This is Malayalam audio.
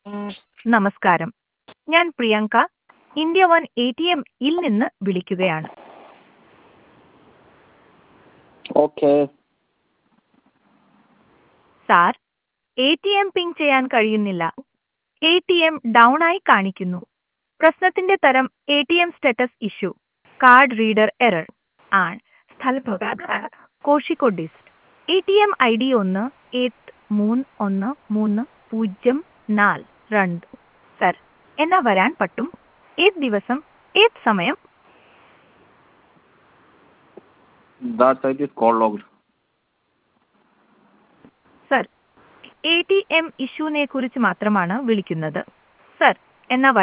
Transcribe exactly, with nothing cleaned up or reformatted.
നമസ്കാരം. ഞാൻ Priyanka, India one A T എം-ഇൽ നിന്ന് വിളിക്കുകയാണ്. Okay. Sir, A T M ping ചെയ്യാൻ കഴിയുന്നില്ല. എ ടി എം ഡൗൺ ആയി കാണിക്കുന്നു. പ്രശ്നത്തിന്റെ തരം A T M status issue, card reader error ആണ്. സ്ഥലപ്രകാരം Kozhikode dist. A T M I D ഒന്ന് എട്ട് മൂന്ന് ഒന്ന് മൂന്ന് പൂജ്യം നാല് രണ്ട്. സർ, എന്നാ വരാൻ പറ്റും? ഏത് ദിവസം, ഏത് സമയം? That site is call logged. Sir, A T M ഇഷ്യൂനെ കുറിച്ച് മാത്രമാണ് വിളിക്കുന്നത്. സർ, എന്നാ